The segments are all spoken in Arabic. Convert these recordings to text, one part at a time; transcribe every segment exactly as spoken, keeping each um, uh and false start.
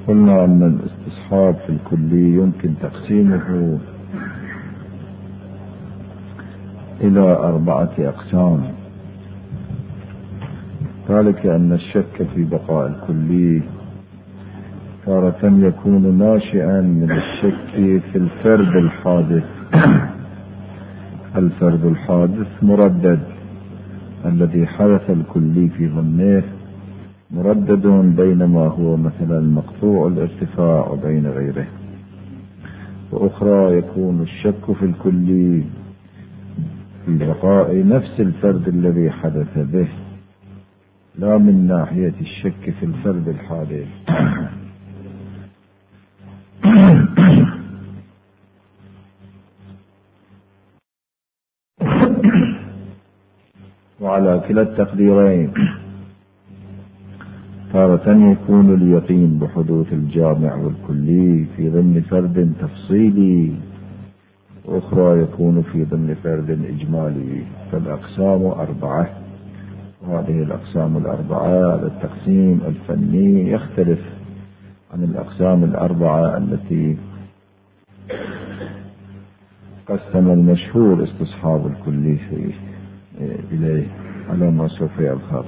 قلنا أن الاستصحاب في الكلي يمكن تقسيمه إلى أربعة أقسام. ذلك أن الشك في بقاء الكلي تارة يكون ناشئا من الشك في الفرد الحادث. الفرد الحادث مردد، الذي حدث الكلي في ظنه مردد بينما هو مثلا مقطوع الارتفاع وبين غيره. وأخرى يكون الشك في الكلي في بقاء نفس الفرد الذي حدث به، لا من ناحية الشك في الفرد الحادث. وعلى كلا التقديرين تارة يكون اليقين بحدوث الجامع والكلي في ضمن فرد تفصيلي، وأخرى يكون في ضمن فرد إجمالي. فالأقسام أربعة، وهذه الأقسام الأربعة التقسيم الفني يختلف عن الأقسام الأربعة التي قسم المشهور استصحاب الكلي فيه إليه على ما سوف يظهر.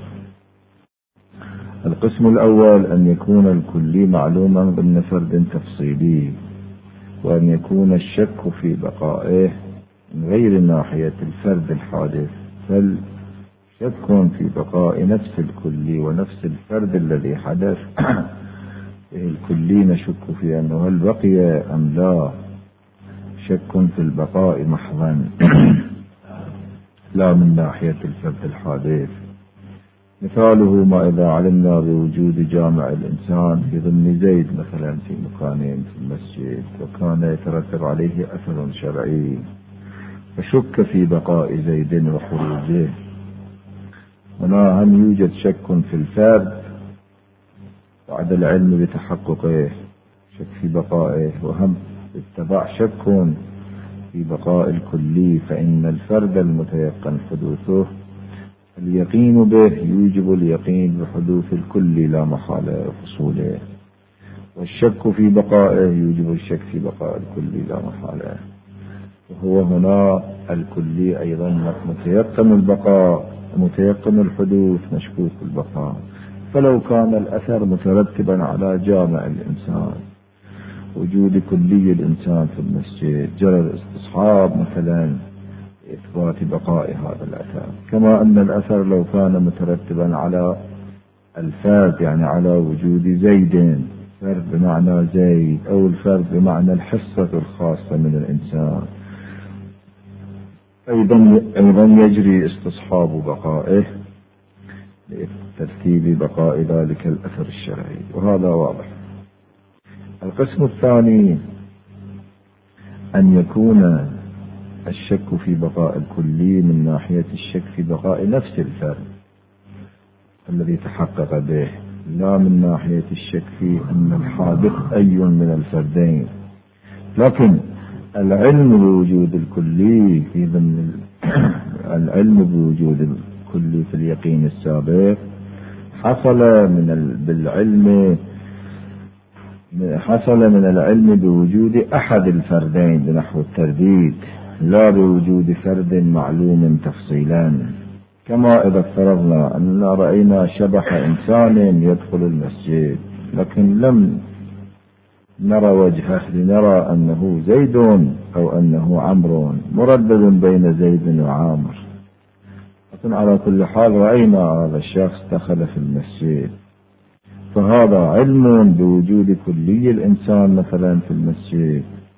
القسم الأول أن يكون الكلي معلوما ضمن فرد تفصيلي، وأن يكون الشك في بقائه من غير ناحية الفرد الحادث، بل شك في بقاء نفس الكلي ونفس الفرد الذي حدث. الكلي نشك في أنه هل بقي أم لا، شك في البقاء محضا لا من ناحية الفرد الحادث. مثاله ما إذا علمنا بوجود جامع الإنسان في ضمن زيد مثلا في مكانين في المسجد، وكان يترتب عليه أثر شرعي، فشك في بقاء زيد وخروجه. هنا هم يوجد شك في الفرد بعد العلم بتحققه، شك في بقائه، وهم اتبع شك في بقاء الكلي، فإن الفرد المتيقن حدوثه اليقين به يوجب اليقين بحدوث الكلي لا محالة حصوله، والشك في بقائه يوجب الشك في بقاء الكلي لا محالة. وهو هنا الكلي أيضا متيقن البقاء متيقن الحدوث مشكوك البقاء. فلو كان الأثر مترتبا على جامع الإنسان، وجود كلي الإنسان في المسجد، جرى الاستصحاب مثلا إثبات بقاء هذا الأثر، كما أن الأثر لو كان مترتبا على الفرد، يعني على وجود زيد، فرد بمعنى زيد، أو الفرد بمعنى الحصة الخاصة من الإنسان، أيضا أيضا يجري استصحاب بقائه لترتيب بقاء ذلك الأثر الشرعي، وهذا واضح. القسم الثاني أن يكون الشك في بقاء الكلي من ناحية الشك في بقاء نفس الفرد الذي تحقق به، لا من ناحية الشك في أن الحادث أي من الفردين. لكن العلم بوجود الكلي في ضمن العلم بوجود الكلي في اليقين السابق حصل من ال... بالعلم حصل من العلم بوجود أحد الفردين بنحو الترديد، لا بوجود فرد معلوم تفصيلا. كما إذا افترضنا أننا رأينا شبح إنسان يدخل المسجد، لكن لم نرى وجهه لنرى أنه زيد أو أنه عمرو، مردد بين زيد وعامر، لكن على كل حال رأينا هذا الشخص دخل في المسجد، فهذا علم بوجود كلي الإنسان مثلا في المسجد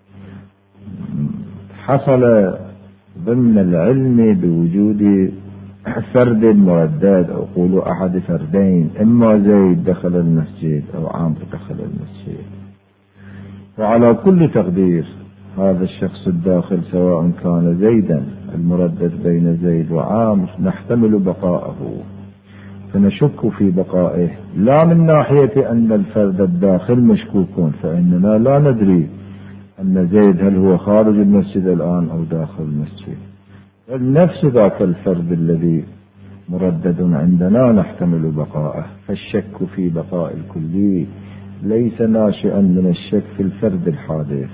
حصل ضمن العلم بوجود فرد مردد، أو قولوا أحد فردين، إما زيد دخل المسجد أو عامر دخل المسجد. وعلى كل تقدير هذا الشخص الداخل سواء كان زيدا المردد بين زيد وعامر نحتمل بقاءه، فنشك في بقائه لا من ناحية أن الفرد الداخل مشكوك، فإننا لا ندري أن زيد هل هو خارج المسجد الآن أو داخل المسجد، بل نفس ذاك الفرد الذي مردد عندنا نحتمل بقاءه. فالشك في بقاء الكلي ليس ناشئا من الشك في الفرد الحادث،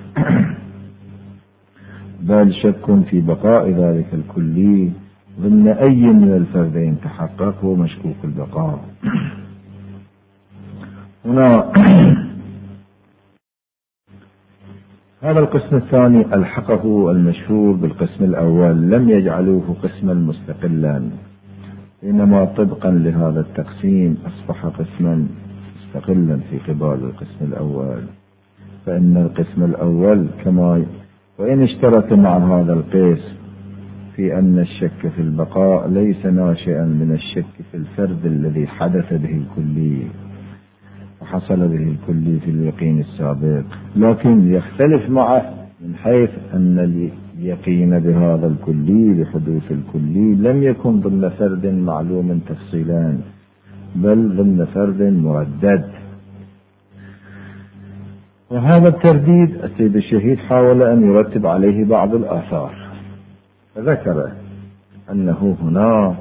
بل شك في بقاء ذلك الكلي ضمن أي من الفردين تحقق هو مشكوك البقاء. هنا هذا القسم الثاني ألحقه المشهور بالقسم الأول، لم يجعلوه قسما مستقلا، إنما طبقا لهذا التقسيم أصبح قسما مستقلا في قبال القسم الأول. فإن القسم الأول كما وإن اشترك مع هذا القسم في أن الشك في البقاء ليس ناشئا من الشك في الفرد الذي حدث به الكلي وحصل به الكلي في اليقين السابق، لكن يختلف معه من حيث أن اليقين بهذا الكلي بحدوث الكلي لم يكن ضمن فرد معلوم تفصيلان، بل ضمن فرد مردد. وهذا الترديد السيد الشهيد حاول أن يرتب عليه بعض الآثار، فذكر أنه هنا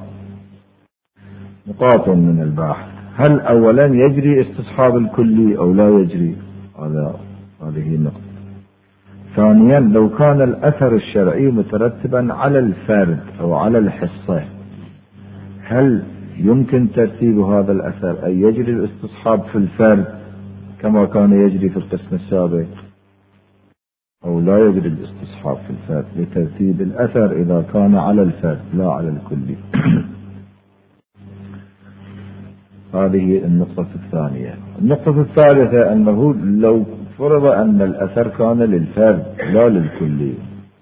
نقاط من البحث: هل أولا يجري استصحاب الكلي أو لا يجري؟ هذا هذه النقطة. ثانيا، لو كان الأثر الشرعي مترتبا على الفرد أو على الحصة، هل يمكن ترتيب هذا الأثر أن يجري الاستصحاب في الفرد كما كان يجري في القسم السابق، أو لا يجري الاستصحاب في الفرد لترتيب الأثر إذا كان على الفرد لا على الكلي؟ هذه النقطة الثانية. النقطة الثالثة أنه لو فرض أن الأثر كان للفرد لا للكلي،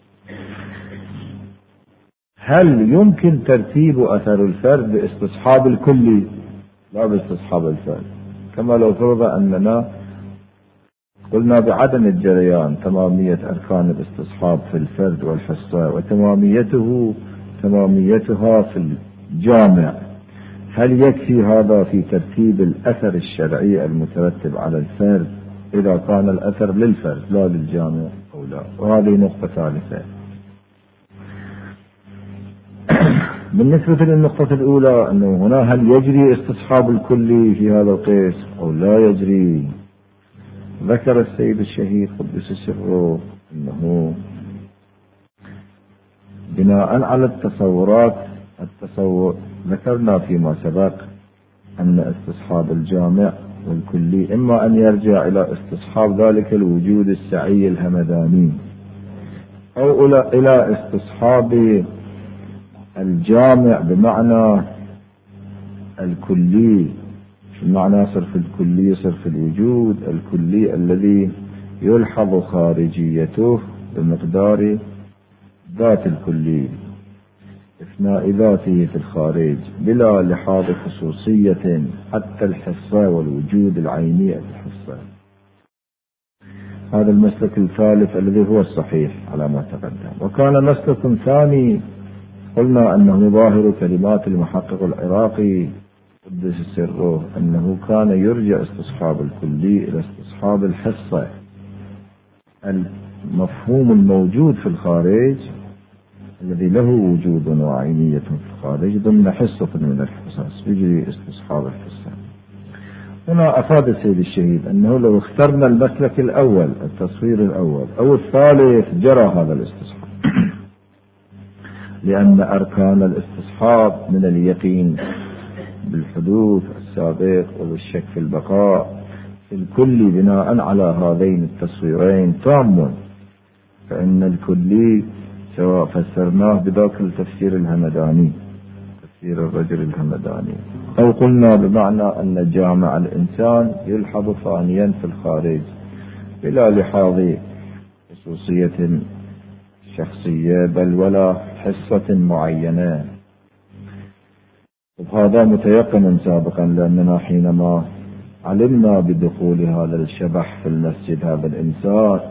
هل يمكن ترتيب أثر الفرد باستصحاب الكلي لا باستصحاب الفرد؟ كما لو فرض أننا قلنا بعدم الجريان تمامية أركان الاستصحاب في الفرد والحصة وتماميته تماميتها في الجامع، هل يكفي هذا في ترتيب الأثر الشرعي المترتب على الفرد إذا كان الأثر للفرد لا للجامع أو لا؟ وهذه نقطة ثالثة. بالنسبة للنقطة الأولى أنه هنا هل يجري استصحاب الكلي في هذا القسم أو لا يجري، ذكر السيد الشهيد قدس سره أنه بناء على التصورات التصور ذكرنا فيما سبق أن استصحاب الجامع والكلي إما أن يرجع إلى استصحاب ذلك الوجود السعي الهمداني أو إلى استصحاب الجامع بمعنى الكلي، بمعنى صرف الكلي صرف الوجود الكلي الذي يلحظ خارجيته بمقدار ذات الكلي إثناء ذاته في الخارج بلا لحاظ خصوصية حتى الحصة والوجود العيني الحصة. هذا المسلك الثالث الذي هو الصحيح على ما تقدم. وكان مسلك ثاني قلنا أنه ظاهر كلمات المحقق العراقي قدس سره أنه كان يرجع استصحاب الكلي إلى استصحاب الحصة، المفهوم الموجود في الخارج الذي له وجود وعينية في الخارج ضمن حصة من الحصص يجري استصحاب الحصة. هنا أفاد السيد الشهيد أنه لو اخترنا المسلك الأول التصوير الأول أو الثالث جرى هذا الاستصحاب لأن أركان الاستصحاب من اليقين بالحدوث السابق وبالشك في البقاء في الكل بناء على هذين التصويرين تام، فإن الكلي سواء فسرناه بذاك التفسير الهمداني تفسير الرجل الهمداني أو قلنا بمعنى أن جامع الإنسان يلحظ ثانيا في الخارج بلا لحاظ خصوصية شخصية بل ولا حصة معينة. وهذا متيقن سابقا لأننا حينما علمنا بدخول هذا الشبح في المسجد هذا الإنسان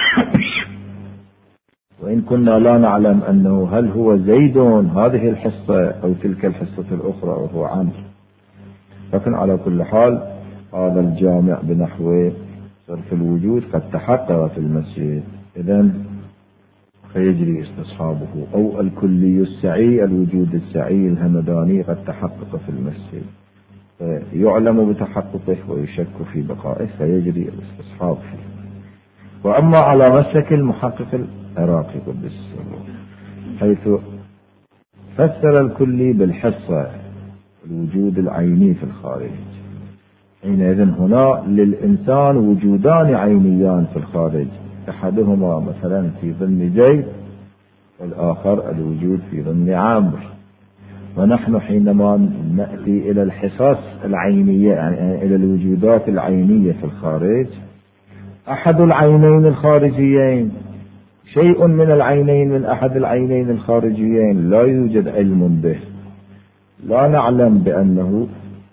وإن كنا لا نعلم أنه هل هو زيد هذه الحصة أو تلك الحصة الأخرى أو هو عمرو، لكن على كل حال هذا الجامع بنحو صرف الوجود قد تحقق في المسجد، إذن فيجري استصحابه. أو الكلي السعي الوجود السعي الهمداني قد تحقق في المسجد يعلم بتحققه ويشك في بقائه فيجري الاستصحاب فيه. وأما على مسلك المحقق العراقي قدس السر حيث فسر الكلي بالحصة الوجود العيني في الخارج، حينئذ هنا للإنسان وجودان عينيان في الخارج، أحدهما مثلا في ضمن زيد والآخر الوجود في ضمن عمرو. ونحن حينما نأتي إلى الحصص العينية يعني إلى الوجودات العينية في الخارج، أحد العينين الخارجيين شيء من العينين من أحد العينين الخارجيين لا يوجد علم به، لا نعلم بأنه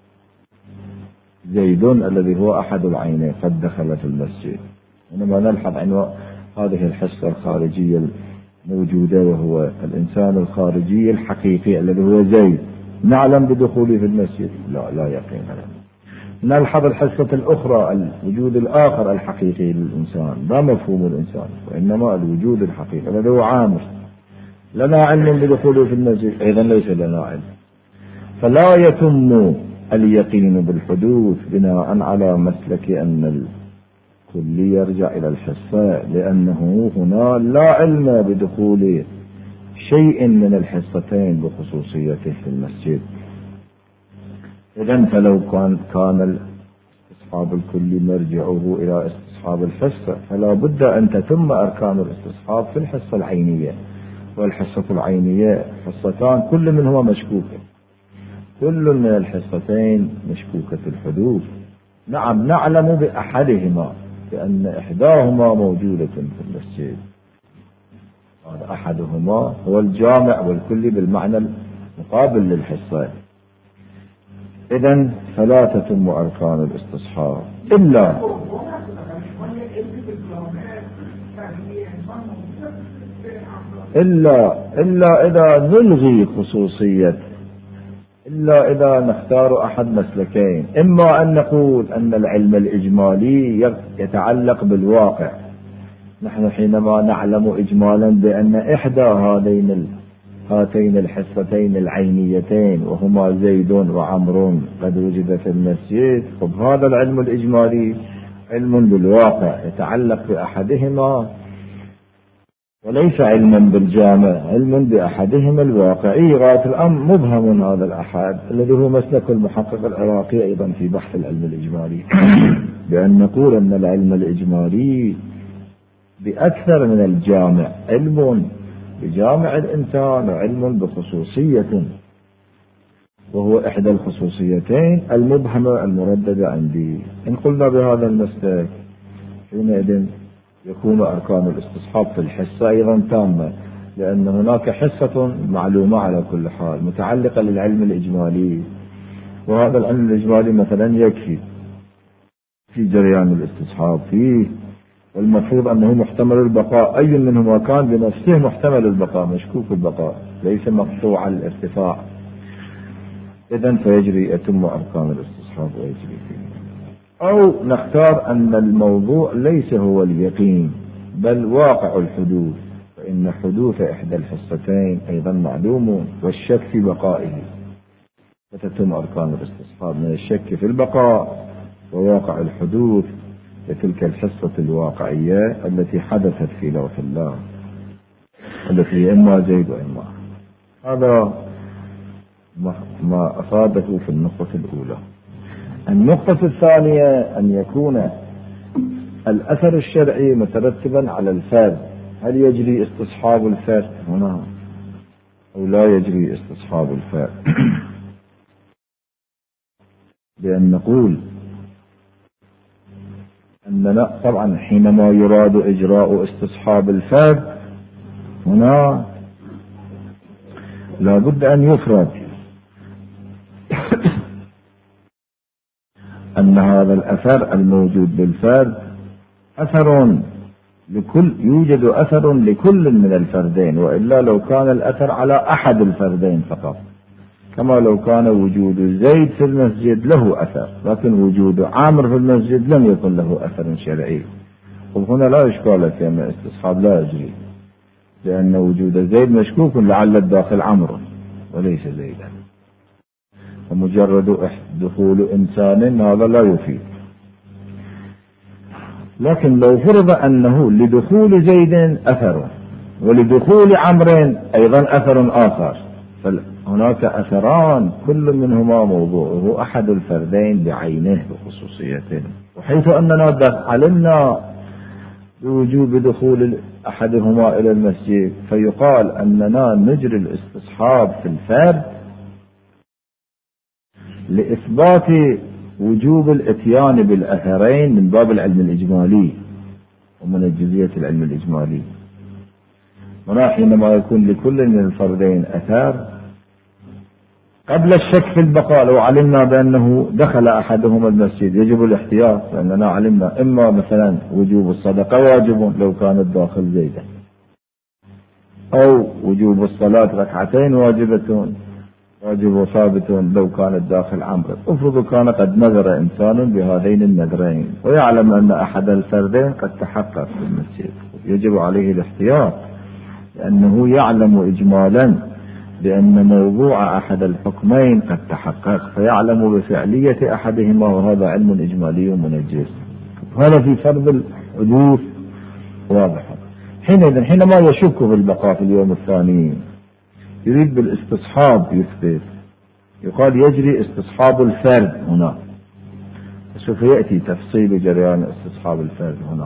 زيد الذي هو أحد العينين قد دخل في المسجد، إنما نلحظ عن هذه الحصة الخارجية الموجودة وهو الإنسان الخارجي الحقيقي الذي هو زيد نعلم بدخوله في المسجد، لا لا يقين لنا. نلحظ الحصة الأخرى الوجود الآخر الحقيقي للإنسان، لا مفهوم الإنسان وإنما الوجود الحقيقي الذي هو عامر، لنا علم بدخوله في المسجد أيضا ليس لنا علم. فلا يتم اليقين بالحدوث بناء على مسلك أن الكل يرجع إلى الحصة، لأنه هنا لا علم بدخول شيء من الحصتين بخصوصيته في المسجد. إذن فلو كان كان استصحاب الكل مرجعه إلى استصحاب الحصة فلا بد أن تتم أركان الاستصحاب في الحصة العينية، والحصة العينية حصتان كل منهما مشكوكة، كل من الحصتين مشكوكة الحدوث. نعم نعلم بأحدهما بأن إحداهما موجودة في المسجد، هذا أحدهما هو الجامع والكل بالمعنى المقابل للحصة. إذن فلا تتم أركان الاستصحاب إلا إلا إلا إذا نلغي خصوصية، إلا إذا نختار أحد مسلكين، إما أن نقول أن العلم الإجمالي يتعلق بالواقع، نحن حينما نعلم إجمالا بأن إحدى هذين هاتين الحصتين العينيتين وهما زيد وعمر قد وجد في المسجد، طب هذا العلم الإجمالي علم بالواقع يتعلق بأحدهما وليس علما بالجامع، علم بأحدهما الواقعي. غاية الأمر مبهم هذا الأحد الذي هو مسلك المحقق العراقي أيضا في بحث العلم الإجمالي بأن نقول أن العلم الإجمالي بأكثر من الجامع، علم بجامع الإنسان وعلم بخصوصية، وهو إحدى الخصوصيتين المبهمة المرددة عندي. إن قلنا بهذا المسلك حينئذ يكون أركان الاستصحاب في الحصة أيضا تامة، لأن هناك حصة معلومة على كل حال متعلقة للعلم الإجمالي، وهذا العلم الإجمالي مثلا يكفي في جريان الاستصحاب فيه، والمفروض أنه محتمل البقاء، أي منهما كان بنفسه محتمل البقاء مشكوك البقاء ليس مقطوع الارتفاع. إذن فيجري يتم أركان الاستصحاب ويجري فيه. أو نختار أن الموضوع ليس هو اليقين بل واقع الحدوث، فإن حدوث إحدى الحصتين أيضا معلوم والشك في بقائه، فتتم أركان الاستصحاب من الشك في البقاء وواقع الحدوث لتلك الحصة الواقعية التي حدثت في لوح الله التي إما زيد وإما. هذا ما أفاده في النقطة الأولى. النقطة الثانية أن يكون الأثر الشرعي مترتبا على الفرد، هل يجري استصحاب الفرد هنا أو لا يجري استصحاب الفرد؟ بأن نقول أننا طبعا حينما يراد إجراء استصحاب الفرد هنا لا بد أن يفرد أن هذا الأثر الموجود بالفرد أثر لكل، يوجد أثر لكل من الفردين، وإلا لو كان الأثر على أحد الفردين فقط، كما لو كان وجود زيد في المسجد له أثر لكن وجود عامر في المسجد لم يكن له أثر شرعي. وهنا لا إشكال في أن استصحاب لا يجري، لأن وجود زيد مشكوك لعل الداخل عمرو وليس زيدا. فمجرد دخول إنسان هذا لا يفيد. لكن لو فرض أنه لدخول زيد أثر ولدخول عمرو أيضا أثر آخر، فهناك أثران كل منهما موضوعه أحد الفردين بعينه بخصوصيته، وحيث أننا علمنا بوجوب دخول أحدهما إلى المسجد فيقال أننا نجري الاستصحاب في الفرد لإثبات وجوب الاتيان بالأثرين من باب العلم الإجمالي ومن الجزئية العلم الإجمالي. هنا حينما يكون لكل من الفردين أثر قبل الشك في البقاء، لو علمنا بأنه دخل أحدهما المسجد يجب الاحتياط، لأننا علمنا إما مثلا وجوب الصدقة واجب لو كان الداخل زيدا، أو وجوب الصلاة ركعتين واجبة واجب وثابت لو كان الداخل عمرو. افرض كان قد نذر إنسان بهذين النذرين ويعلم أن أحد الفردين قد تحقق في المسجد، يجب عليه الاحتياط لأنه يعلم إجمالا بأن موضوع أحد الحكمين قد تحقق، فيعلم بفعلية أحدهما، وهذا علم إجمالي منجز. هذا في فرض الحدوث واضح. حينئذ حينما يشك في البقاء في اليوم الثاني يريد بالاستصحاب يثبت، يقال يجري استصحاب الفرد هنا. سوف يأتي تفصيل جريان استصحاب الفرد هنا،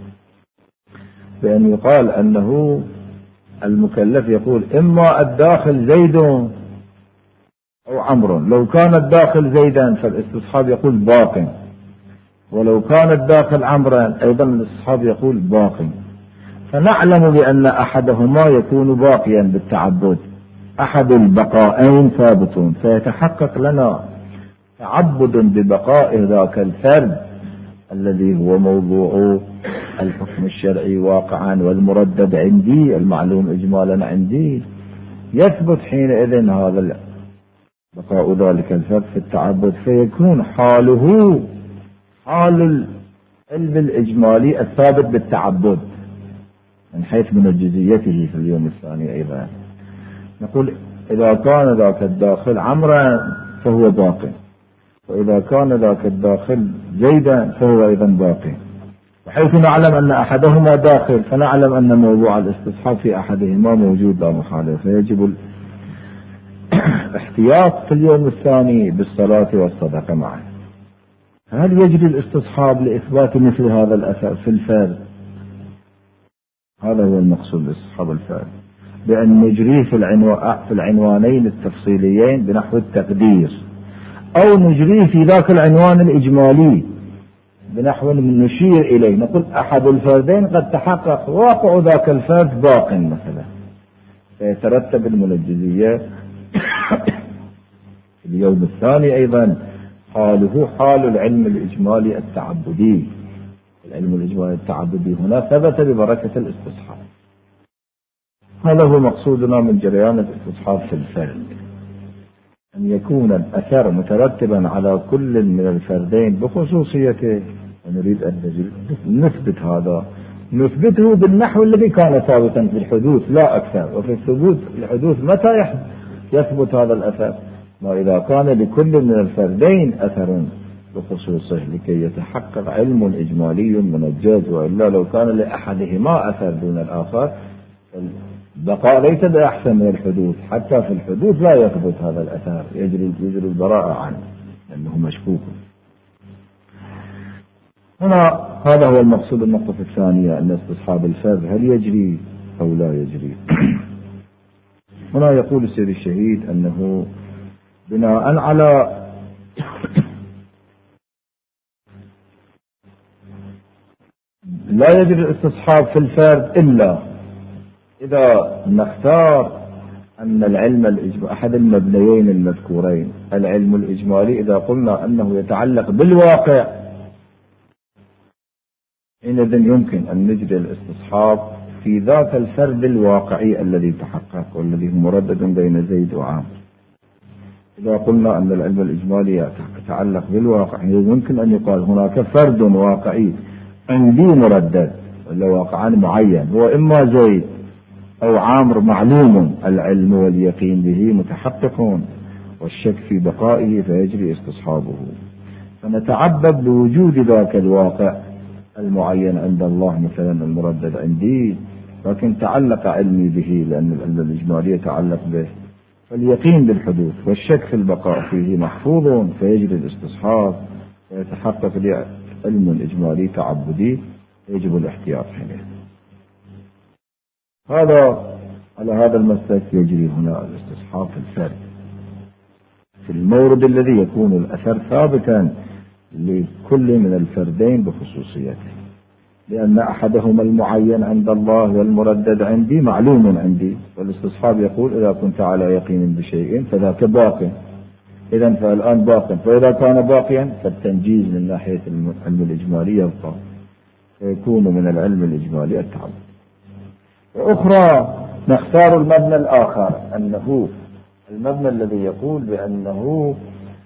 بأن يقال أنه المكلف يقول إما الداخل زيد أو عمرو، لو كان الداخل زيدا فالاستصحاب يقول باق، ولو كان الداخل عمرا أيضا الاستصحاب يقول باق. فنعلم بأن أحدهما يكون باقيا بالتعبد، أحد البقائين ثابت، فيتحقق لنا تعبد ببقاء ذاك الفرد الذي هو موضوع الحكم الشرعي واقعا والمردد عندي المعلوم إجمالا عندي، يثبت حينئذ هذا بقاء ذلك الفرد في التعبد، فيكون حاله حال العلم الإجمالي الثابت بالتعبد من حيث منجزيته في اليوم الثاني. أيضا نقول إذا كان ذاك الداخل عمرا فهو باقي، وإذا كان ذاك الداخل زيدا فهو أيضا باقي، وحيث نعلم أن أحدهما داخل فنعلم أن موضوع الاستصحاب في أحدهما موجود لا محالة، فيجب الاحتياط في اليوم الثاني بالصلاة والصدقة معا. هل يجري الاستصحاب لإثبات مثل هذا الأثر في الفرد؟ هذا هو المقصود باستصحاب الفرد، بأن نجريه في, العنو... في العنوانين التفصيليين بنحو التقدير، أو نجريه في ذاك العنوان الإجمالي بنحو نشير إليه، نقول أحد الفردين قد تحقق واقع ذاك الفرد باق مثلا، فيترتب المنجزية في اليوم الثاني أيضا حاله حال العلم الإجمالي التعبدي. العلم الإجمالي التعبدي هنا ثبت ببركة الاستصحاب. هذا هو مقصودنا من جريان الاستصحاب في الفرد، أن يكون الأثر مترتبا على كل من الفردين بخصوصيته، ونريد أن نثبت هذا، نثبته بالنحو الذي كان ثابتا في الحدوث لا أكثر. وفي الثبوت الحدوث متى يثبت هذا الأثر؟ ما إذا كان لكل من الفردين أثر بخصوصه لكي يتحقق علم إجمالي منجز، وإلا لو كان لأحدهما أثر دون الآخر البقاء ليس بأحسن من الحدوث، حتى في الحدوث لا يثبت هذا الأثر، يجري يجري البراءة عنه لأنه مشكوك. هنا هذا هو المقصود. النقطة الثانية أن استصحاب الفرد هل يجري أو لا يجري. هنا يقول السيد الشهيد أنه بناء على لا يجري الاستصحاب في الفرد إلا إذا نختار أن العلم الإجمالي أحد المبنيين المذكورين، العلم الإجمالي إذا قلنا أنه يتعلق بالواقع حينئذ يمكن أن نجري الاستصحاب في ذاك الفرد الواقعي الذي تحقق والذي هو مردد بين زيد وعامر. إذا قلنا أن العلم الإجمالي يتعلق بالواقع يمكن أن يقال هناك فرد واقعي عندي مردد ولا واقعان معين، هو إما زيد أو عامر معلوم العلم واليقين به متحققون، والشك في بقائه فيجري استصحابه. فنتعبد بوجود ذاك الواقع المعين عند الله مثلا المردد عندي، لكن تعلق علمي به لأن العلم الإجمالي يتعلق به، فاليقين بالحدوث والشك في البقاء فيه محفوظ فيجري الاستصحاب ويتحقق لي علم الإجمالي تعبدي، يجب الاحتياط حينئذ. هذا على هذا المسلك يجري هنا الاستصحاب في الفرد، في المورد الذي يكون الأثر ثابتا لكل من الفردين بخصوصيته، لأن أحدهما المعين عند الله والمردد عندي معلوم عندي، والاستصحاب يقول إذا كنت على يقين بشيء فذاك باق، إذا فالآن باق، فإذا كان باقيا فالتنجيز من ناحية العلم الإجمالي يبقى، فيكون من العلم الإجمالي التعبد. وأخرى نختار المبنى الآخر، أنه المبنى الذي يقول بأنه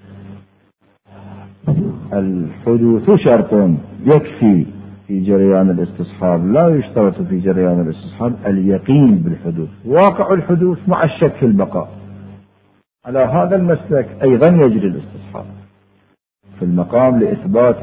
الحدوث شرط يكفي في جريان الاستصحاب، لا يشترط في جريان الاستصحاب اليقين بالحدوث، واقع الحدوث مع الشك في البقاء. على هذا المسلك أيضا يجري الاستصحاب في المقام لإثبات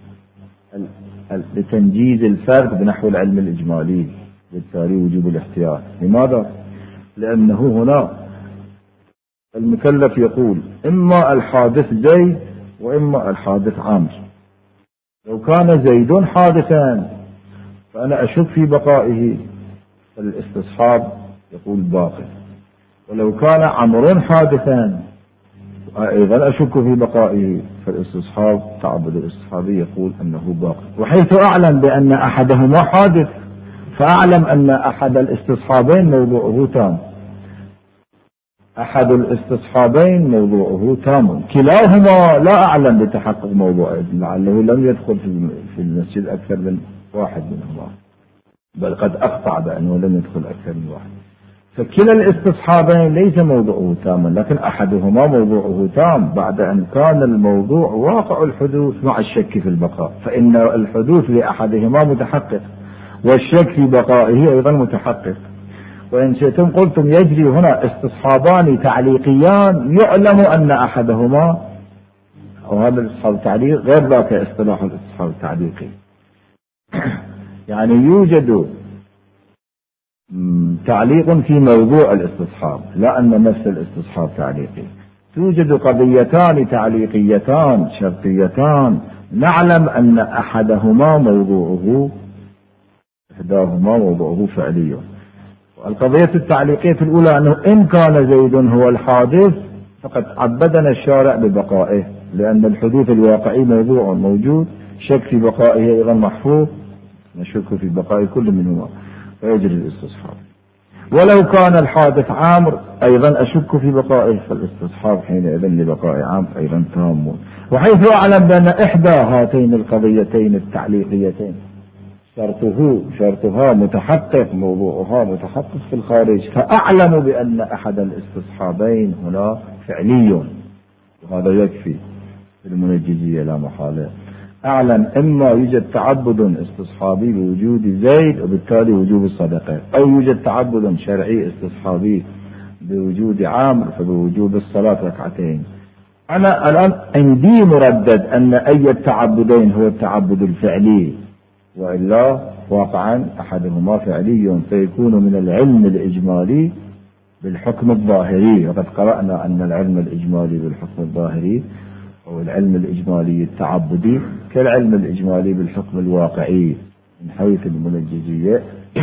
لتنجيز الفرد بنحو العلم الإجمالي، بالتالي وجوب الاحتياط. لماذا؟ لأنه هنا المكلف يقول إما الحادث زيد وإما الحادث عامر. لو كان زيد حادثا فأنا أشك في بقائه فالاستصحاب يقول باقي، ولو كان عمر حادثا أيضا أشك في بقائه فالاستصحاب تعبد الاستصحابي يقول أنه باقي. وحيث أعلم بأن أحدهما حادث فأعلم أن أحد الاستصحابين موضوعه تام، أحد الاستصحابين موضوعه تام، كلاهما لا أعلم بتحقق موضوعه، لعله لم يدخل في المسجد أكثر من واحد منهما، بل قد أقطع بأنه لم يدخل أكثر من واحد. فكلا الاستصحابين ليس موضوعه تاما، لكن أحدهما موضوعه تام بعد أن كان الموضوع واقع الحدوث مع الشك في البقاء، فإن الحدوث لأحدهما متحقق والشك في بقائه أيضا متحقق. وإن شئتم قلتم يجري هنا استصحابان تعليقيان يعلم أن أحدهما، وهذا الاستصحاب التعليق غير ذاك اصطلاح الاستصحاب التعليقي يعني يوجد تعليق في موضوع الاستصحاب، لا أن نفس الاستصحاب تعليقي. توجد قضيتان تعليقيتان شرطيتان نعلم أن أحدهما موضوعه إحداهما موضوعه فعلي. القضية التعليقية الأولى أنه إن كان زيد هو الحادث فقد عبدنا الشارع ببقائه، لأن الحدوث الواقعي موضوع موجود، شك في بقائه أيضا محفوظ، نشك في بقاء كل منهما فيجري الاستصحاب. ولو كان الحادث عامر أيضا أشك في بقائه فالاستصحاب حينئذ لبقاء عام أيضا تام. وحيث أعلم بأن إحدى هاتين القضيتين التعليقيتين شرطه شرطها متحقق، موضوعها متحقق في الخارج، فأعلم بأن أحد الاستصحابين هنا فعلي، وهذا يكفي في المنجزية لا محالة. أعلم إما يوجد تعبد استصحابي بوجود زيد وبالتالي وجوب الصدقة، أو يوجد تعبد شرعي استصحابي بوجود عامر فبوجوب الصلاة ركعتين. أنا الآن عندي مردد أن أي التعبدين هو التعبد الفعلي، وإلا واقعا أحدهما فعلي، فيكون من العلم الإجمالي بالحكم الظاهري. وقد قرأنا أن العلم الإجمالي بالحكم الظاهري أو العلم الإجمالي التعبدي كالعلم الإجمالي بالحكم الواقعي من حيث المنجزية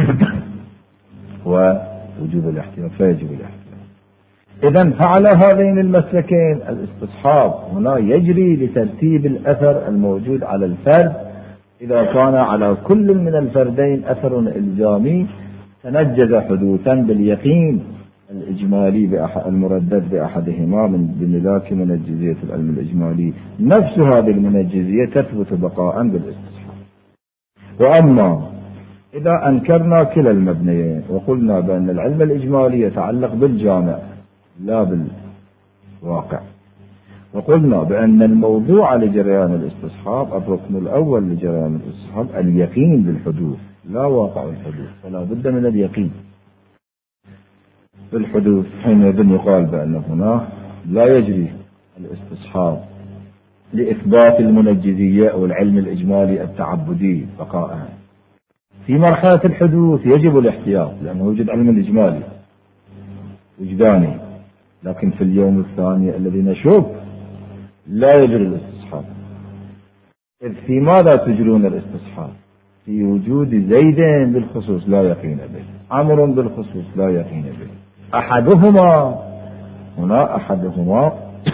ووجوب الاحتياط، فيجب الاحتياط. إذن فعلى هذين المسلكين الاستصحاب هنا يجري لترتيب الأثر الموجود على الفرد. إذا كان على كل من الفردين أثر إلزامي تنجز حدوثا باليقين الإجمالي بأح... المردد بأحدهما من بملاك منجزية العلم الإجمالي، نفس هذه المنجزية تثبت بقاء بالاستصحاب. وأما إذا أنكرنا كلا المبنيين وقلنا بأن العلم الإجمالي يتعلق بالجامع لا بالواقع، وقلنا بأن الموضوع لجريان الاستصحاب الركن الأول لجريان الاستصحاب اليقين بالحدوث لا واقع الحدوث، فلا بد من اليقين بالحدوث، حينئذ يقال بأن هنا لا يجري الاستصحاب لإثبات المنجزية أو العلم الإجمالي التعبدي بقاء. في مرحلة الحدوث يجب الاحتياط لأنه وجد علم الإجمالي وجداني، لكن في اليوم الثاني الذي نشوف لا يجري الاستصحاب. إذ في ماذا تجرون الاستصحاب؟ في وجود زيد بالخصوص لا يقين به، عمرو بالخصوص لا يقين به، أحدهما هنا أحدهما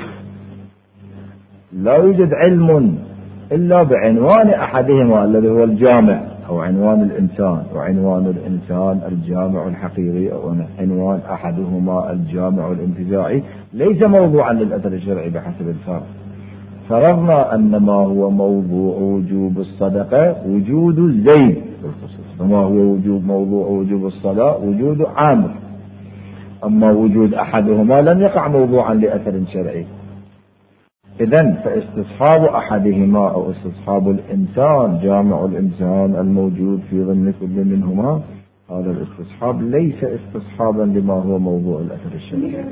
لا يوجد علم إلا بعنوان أحدهما الذي هو الجامع أو عنوان الإنسان، وعنوان الإنسان الجامع الحقيقي أو عنوان أحدهما الجامع الانتزاعي ليس موضوعا للأثر الشرعي بحسب الفرق. فرضنا أن ما هو موضوع وجوب الصدقة وجود زيد بالخصوص، وما هو وجوب موضوع وجوب الصلاة وجود عامر، أما وجود أحدهما لم يقع موضوعا لأثر شرعي. إذن فاستصحاب أحدهما أو استصحاب الإنسان جامع الإنسان الموجود في ضمن كل منهما، هذا الاستصحاب ليس استصحابا لما هو موضوع الأثر الشرعي.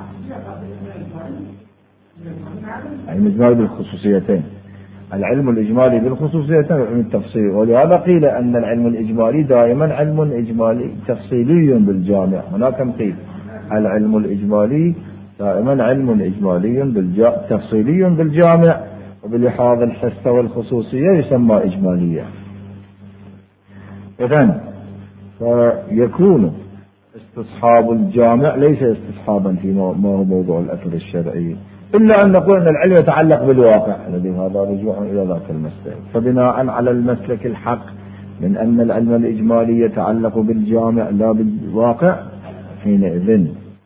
العلم الإجمالي بالخصوصيتين، العلم الإجمالي بالخصوصيتين والعلم التفصيلي، ولهذا قيل أن العلم الإجمالي دائما علم إجمالي تفصيلي بالجامع. هناك قيل العلم الإجمالي دائما علم إجمالي بالجا... تفصيلي بالجامع، وبلحاظ الحصة والخصوصية يسمى إجمالية. إذن فيكون استصحاب الجامع ليس استصحابا في ما هو موضوع الأثر الشرعي، إلا أن نقول أن العلم يتعلق بالواقع الذي هذا رجوع إلى ذاك المسلك. فبناء على المسلك الحق من أن العلم الإجمالي يتعلق بالجامع لا بالواقع، حينئذ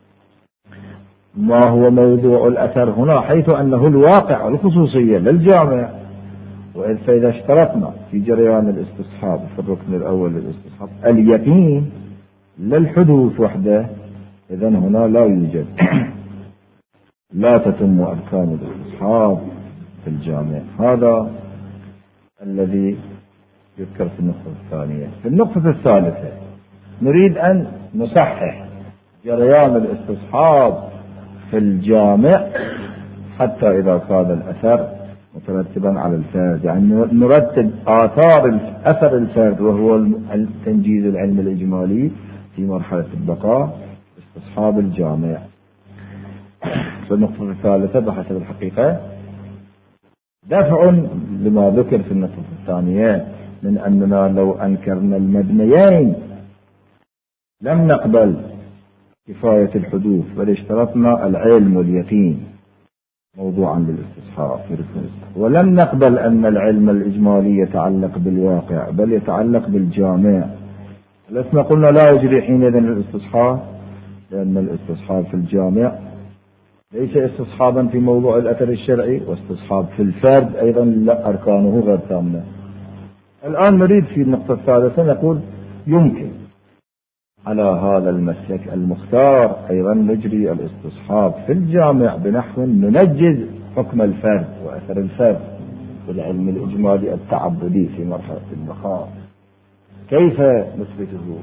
ما هو موضوع الأثر هنا حيث أنه الواقع والخصوصية للجامع. وإذ فإذا اشترطنا في جريان الاستصحاب في الركن الأول للاستصحاب اليقين للحدوث وحده، إذن هنا لا يوجد لا تتم أركان الاستصحاب في الجامع. هذا الذي يذكر في النقطة الثانية. في النقطة الثالثة نريد أن نصحح جريان الاستصحاب في الجامع حتى إذا كان الأثر مترتبا على الفرد، يعني نرتب آثار أثر الفرد وهو تنجيز العلم الإجمالي في مرحلة البقاء استصحاب الجامع. في النقطة الثالثة بحسب الحقيقة دفع لما ذكر في النقطة الثانية من أننا لو أنكرنا المبنيين لم نقبل كفاية الحدوث، بل اشترطنا العلم واليقين موضوعا للاستصحاب في ركن الاستصحاب، ولم نقبل أن العلم الإجمالي يتعلق بالواقع بل يتعلق بالجامع. لسنا قلنا لا يجري حينئذ الاستصحاب، لأن الاستصحاب في الجامع ليس استصحابا في موضوع الأثر الشرعي، واستصحاب في الفرد أيضا لا أركانه غير تامة. الآن نريد في النقطة الثالثة نقول يمكن على هذا المسلك المختار أيضا نجري الاستصحاب في الجامع بنحو ننجز حكم الفرد وأثر الفرد بالعلم الإجمالي التعبدي في مرحلة البقاء. كيف نثبته؟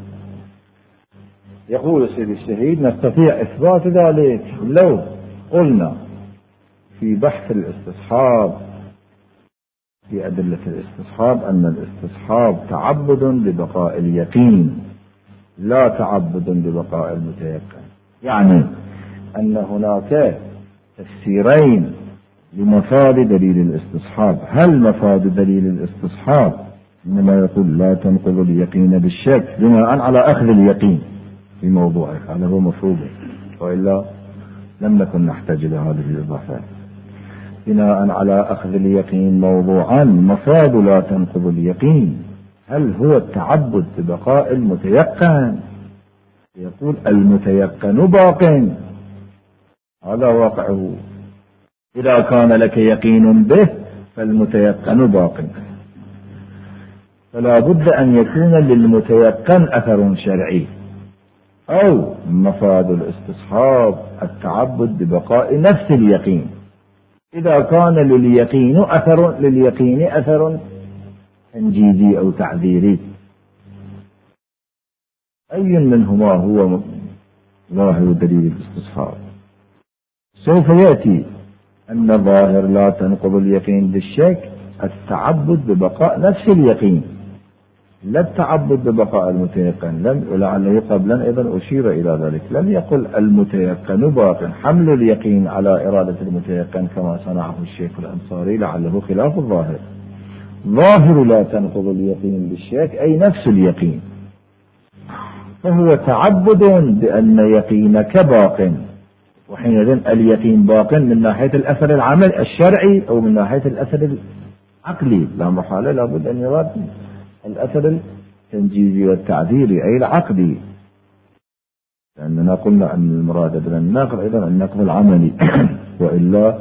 يقول السيد الشهيد نستطيع إثبات ذلك لو قلنا في بحث الاستصحاب في أدلة الاستصحاب أن الاستصحاب تعبد لبقاء اليقين لا تعبد لبقاء المتيقن، يعني أن هناك تفسيرين لمفاد دليل الاستصحاب. هل مفاد دليل الاستصحاب إنما يقول لا تنقض اليقين بالشك بناء على أخذ اليقين في موضوعه، هذا هو مفروض، وإلا لم نكن نحتاج إلى هذه الإضافات. بناء على أخذ اليقين موضوعا مفاد لا تنقض اليقين، هل هو التعبد ببقاء المتيقن؟ يقول المتيقن باق، هذا واقعه، إذا كان لك يقين به فالمتيقن باق، فلا بد أن يكون للمتيقن أثر شرعي، أو مفاد الاستصحاب التعبد ببقاء نفس اليقين إذا كان لليقين أثر لليقين أثر تنجيزي أو تعذيري. أي منهما هو ظاهر دليل الاستصحاب؟ سوف يأتي أن ظاهر لا تنقض اليقين بالشك التعبد ببقاء نفس اليقين، لا التعبد ببقاء المتيقن. لم ولعله قبلا أيضا أشير إلى ذلك، لم يقل المتيقن باق، حمل اليقين على إرادة المتيقن كما صنعه الشيخ الأنصاري لعله خلاف الظاهر. ظاهر لا تنقض اليقين بالشك أي نفس اليقين، فهو تعبد بأن يقينك باق، وحينئذ اليقين باق من ناحية الأثر العمل الشرعي أو من ناحية الأثر العقلي، لا محالة لابد أن يراد الأثر التنجيزي والتعذيري أي العقدي، لأننا قلنا أن المراد بنا النقل أيضا النقل العملي وإلا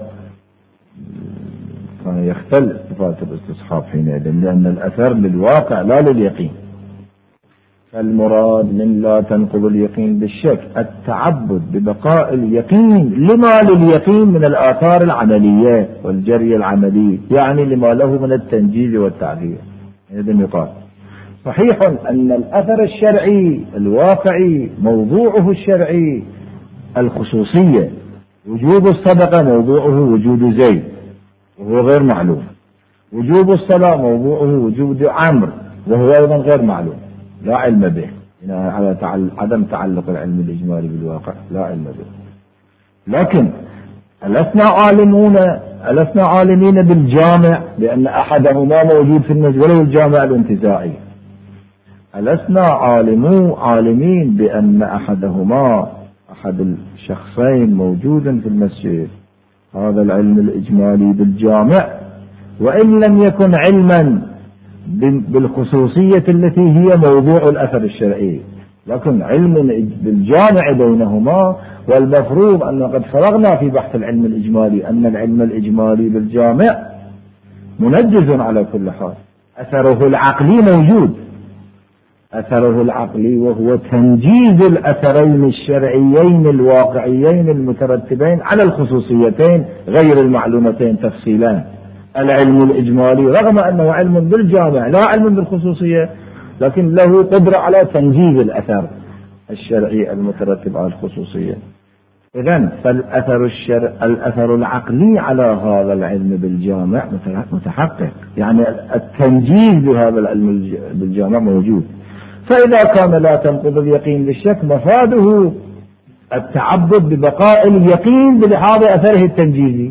كان يختل صفات الاستصحاب حينئذ، لأن الأثر للواقع لا لليقين. فالمراد من لا تنقض اليقين بالشك التعبد ببقاء اليقين لما لليقين من الآثار العملية والجري العملي، يعني لما له من التنجيز والتعذير. إذن يقال صحيح أن الأثر الشرعي الواقعي موضوعه الشرعي الخصوصية، وجوب الصدقة موضوعه وجود زيد وهو غير معلوم، وجوب الصلاة موضوعه وجود عمرو وهو أيضا غير معلوم لا علم به، على عدم تعلق العلم الإجمالي بالواقع لا علم به. لكن ألسنا عالمون ألسنا عالمين بالجامع بأن أحدهما موجود في المسجد ولو الجامع الانتزاعي، ألسنا عالمو عالمين بأن أحدهما أحد الشخصين موجود في المسجد، هذا العلم الإجمالي بالجامع وإن لم يكن علما بالخصوصية التي هي موضوع الأثر الشرعي، لكن علم بالجامع بينهما. والمفروض أن قد فرغنا في بحث العلم الإجمالي أن العلم الإجمالي بالجامع منجز على كل حال، أثره العقلي موجود، أثره العقلي وهو تنجيز الأثرين الشرعيين الواقعيين المترتبين على الخصوصيتين غير المعلومتين تفصيلان. العلم الإجمالي رغم أنه علم بالجامع لا علم بالخصوصية، لكن له قدرة على تنجيز الأثر الشرعي المترتب على الخصوصية. إذن فالأثر الشرع الأثر العقلي على هذا العلم بالجامع متحقق، يعني التنجيز بهذا العلم بالجامع موجود. فإذا كان لا تنقض اليقين بالشك مفاده التعبد ببقاء اليقين بلحاظ أثره التنجيزي.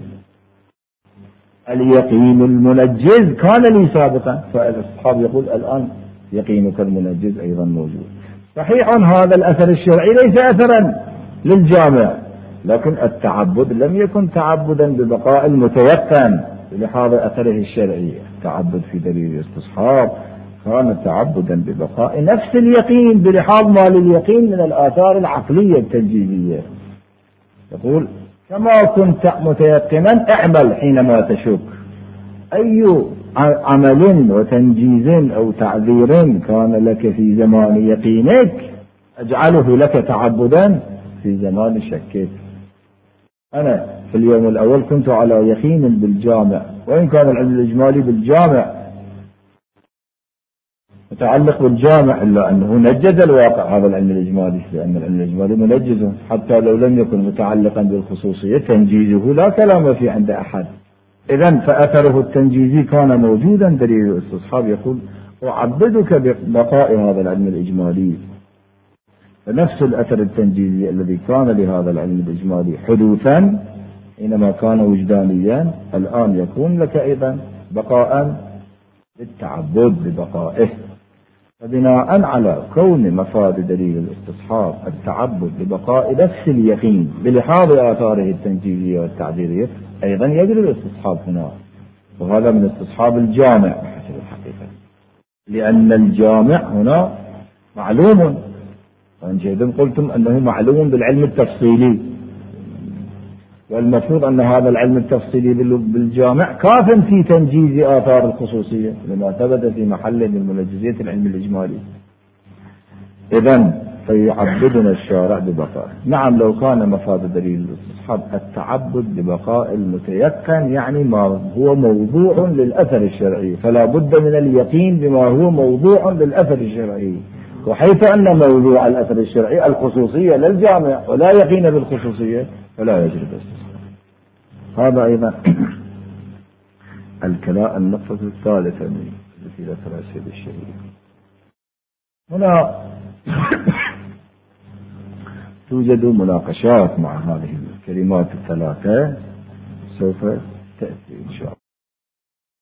اليقين المنجز كان لي سابقا، فالأصحاب يقول الآن يقينك المنجز أيضا موجود. صحيح هذا الأثر الشرعي ليس أثرا للجامع، لكن التعبد لم يكن تعبدا ببقاء المتيقن بلحاظ أثره الشرعي، التعبد في دليل الاستصحاب كان تعبدا ببقاء نفس اليقين بلحاظ ما لليقين من الآثار العقلية التنجيزية. يقول كما كنت متيقنا اعمل حينما تشك، أي عمل وتنجيز أو تعذير كان لك في زمان يقينك أجعله لك تعبدا في زمان شكك. أنا في اليوم الأول كنت على يقين بالجامع، وإن كان العلم الإجمالي بالجامع متعلق بالجامع إلا أنه نجز الواقع هذا العلم الإجمالي، لأن العلم الإجمالي منجز حتى لو لم يكن متعلقا بالخصوصية تنجيزه لا كلام فيه عند أحد. إذن فأثره التنجيزي كان موجودا. دليل الاستصحاب يقول أعبدك ببقاء هذا العلم الإجمالي، فنفس الأثر التنجيزي الذي كان لهذا العلم الإجمالي حدوثا حينما كان وجدانيا الآن يكون لك أيضا بقاء للتعبد ببقائه. فبناء على كون مفاد دليل الاستصحاب التعبد ببقاء نفس اليقين بلحاظ آثاره التنجيزية والتعذيرية، أيضا يجري الاستصحاب هنا، وهذا من استصحاب الجامع بحسب الحقيقة، لأن الجامع هنا معلوم، وأنتم قلتم أنه معلوم بالعلم التفصيلي، والمفروض أن هذا العلم التفصيلي بالجامع كاف في تنجيز آثار الخصوصية لما ثبت في محل من منجزية العلم الإجمالي. إذن فيعبدنا الشارع ببقاء. نعم لو كان مفاد دليل الاستصحاب التعبد ببقاء المتيقن يعني ما هو موضوع للأثر الشرعي، فلا بد من اليقين بما هو موضوع للأثر الشرعي، وحيث أن موضوع الأثر الشرعي الخصوصية للجامع ولا يقين بالخصوصية فلا يجري الاستصحاب. هذا أيضا الكلام النقطة الثالثة التي ذكرها السيد الشريف. هنا توجد مناقشات مع هذه الكلمات الثلاثة سوف تأتي إن شاء الله.